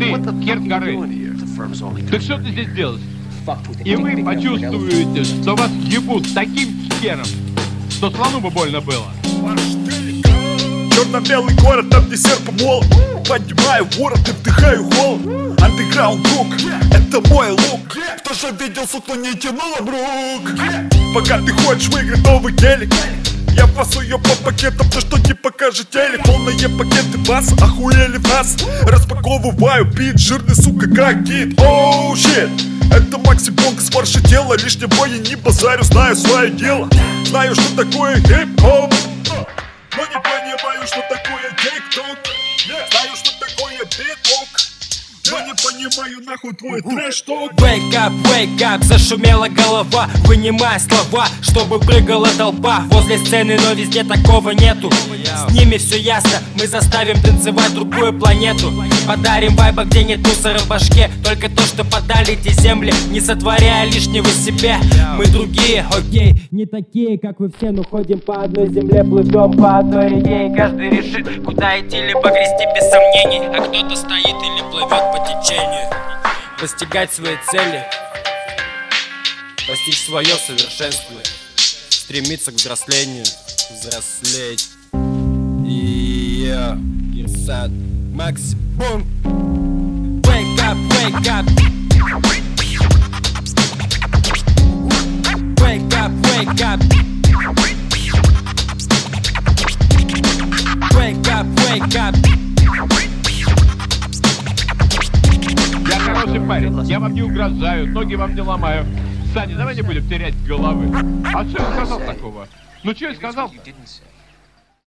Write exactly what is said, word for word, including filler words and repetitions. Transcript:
ты, Киркгары, так что ты здесь делаешь? И вы почувствуете, что вас ебут таким хером, что слону бы больно было. Черно-белый город, там где серп и молот. Поднимаю ворот и вдыхаю холод. Андеграунд друг, это мой лук. Кто же видел, сука, не тянула брук. Пока ты хочешь выиграть новый гелик, я пасу ее по пакетам, то что не покажет телек. Полные пакеты вас, охуели в нас. Распаковываю бит, жирный, сука, как гид. Оу, щит, это Макси Бонг с марша тела. Лишнего я не базарю, знаю свое дело. Знаю, что такое хип-хоп, но не понимаю, что такое тик-ток. Знаю, что такое битбок, но не понимаю, нахуй твой трэш-ток. Wake up, wake up, зашумела голова. Вынимай слова, чтобы прыгала толпа. Возле сцены, но везде такого нету. С ними все ясно, мы заставим танцевать другую планету. Подарим вайба, где нет мусора в башке. Только то, что подали эти земли, не сотворяя лишнего себе. Мы другие, окей, не такие, как вы все, но ходим по одной земле, плывем по одной реке. И каждый решит, куда идти, либо грести без сомнений. А кто-то стоит или плывет по течению. Достигать своей цели, постичь свое совершенство, стремиться к взрослению, взрослеть. И я, Кирсат, Макси Бонг. Wake up, wake up. Wake up, wake up. Wake up, wake up. Я хороший парень, я вам не угрожаю, ноги вам не ломаю. Саня, давай не будем терять головы. А что я сказал такого? Ну что я сказал-то?